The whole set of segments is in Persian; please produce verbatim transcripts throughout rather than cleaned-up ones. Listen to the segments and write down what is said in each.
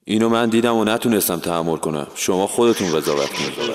اینو من دیدم و نتونستم تحمل کنم. شما خودتون قضاوت کنید.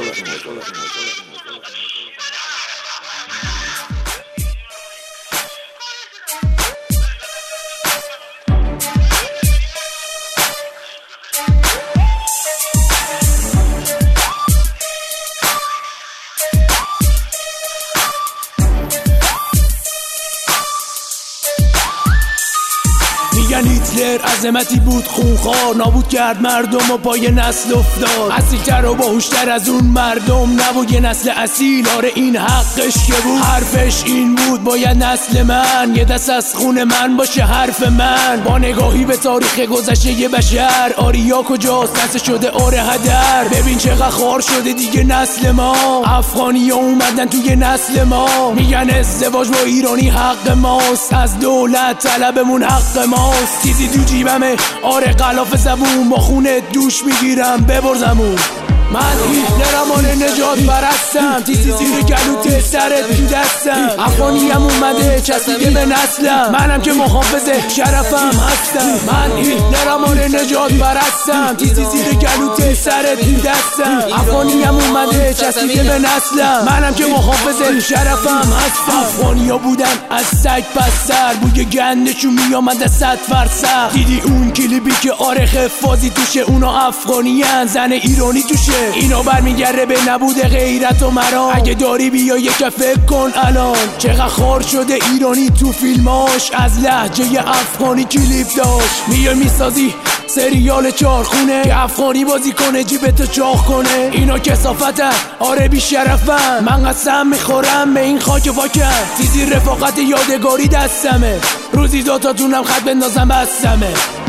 میگن هیتلر عظمتی بود خونخوار، نابود کرد مردم و پای نسل افتاد. اصیل‌تر و باهوش‌تر از اون مردم نبود، یه نسل اصیل. آره این حقش که بود، حرفش این بود باید نسل من یه دست از خون من باشه حرف من. با نگاهی به تاریخ گذشته یه بشر، آریا کجاست نسل شده آره هدر. ببین چقدر خار شده دیگه نسل ما، افغانی ها اومدن توی نسل ما. میگن ازدواج با ایرانی حق ماست، از دولت طلبمون حق ماست. چیزی تو جیبمه آره غلاف زبون، با خونه دوش میگیرم ببر زمون. من هیتلرم آره نجات پرستم، تیزی زیر گلوت سرت تو دستم. افغانیم اومده چسبیده به نسلم، منم که محافظ شرفم هستم. من هیتلرم آره نجات پرستم، تیزی زیر گلوت سرت تو دستم. افغانیم اومده چسبیده به نسلم، منم که محافظ شرفم هستم. افغانیا بودن از سگ پس سر، بوی گندشون میامد از صد فرسخ. دیدی اون کلیپی که آره خفازی توشه، اونا افغانیان زن ایرانی توشه. اینو برمیگرده به نبود غیرت و مرام. اگه داری بیا یک فکر کن الان، چقدر خار شده ایرانی تو فیلماش، از لهجه افغانی کلیپ داشت. میای میسازی سریال چارخونه که افغانی بازی کنه جیبتو چاق کنه. اینا کثافتن آره بی شرفن، من قسم میخورم به این خاک پاکن. تیزی رفاقت یادگاری دستمه، روزی دوتاتونم خط بندازم بستمه.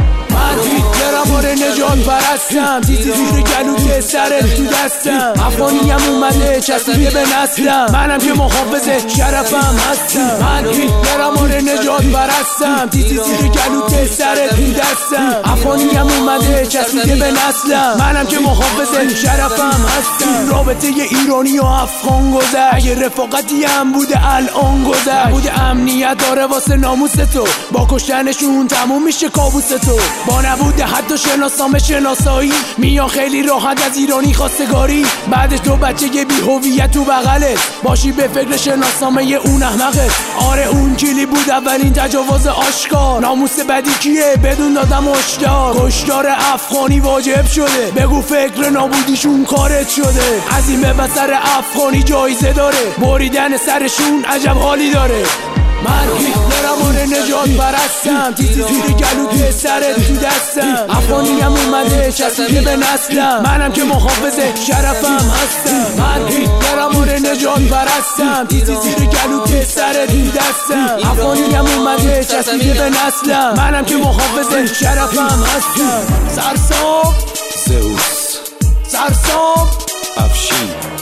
من هیتلرم آره نجات پرستم، تیزی زیر گلوت سرت تو دستم. افغانیم اومده چسبیده به نسلم، منم که محافظ شرفم هستم. من هیتلرم آره نجات پرستم، تیزی زیر گلوت سرت تو دستم. افغانیم اومده چسبیده به نسلم، منم که محافظ شرفم هستم. رابطه ایرانی و افغان گذشت، اگه رفاقتی هم بوده الان گذشت. بوده امنیت داره واسه ناموس تو، با کشتنشون تموم میشه کابوس تو. با نبوده حتی شناسنامه شناسایی، میان خیلی راحت از ایرانی خواستگاری. بعدش تو بچه بی هویت تو بغلت باشی به فکر شناسنامه اون احمقت. آره اون کلی بود اولین تجاوز آشکار، ناموس بدی کیه بدون دادم هشدار. کشتار افغانی واجب شده، بگو فکر نابودیشون کارت شده. عظیمه و سر افغانی جایزه داره، بریدن سرشون عجب حالی داره. من هیتلرم آره نجات پرستم، تیزی زیر گلوت سرت تو دستم. افغانیم اومده چسبیده به نسلم، منم که محافظ شرفم هستم. من هیتلرم آره نجات پرستم، تیزی زیر گلوت سرت تو دستم. افغانیم اومده چسبیده به نسلم، منم که محافظ شرفم هستم. سرسام زئوس، سرسام افشین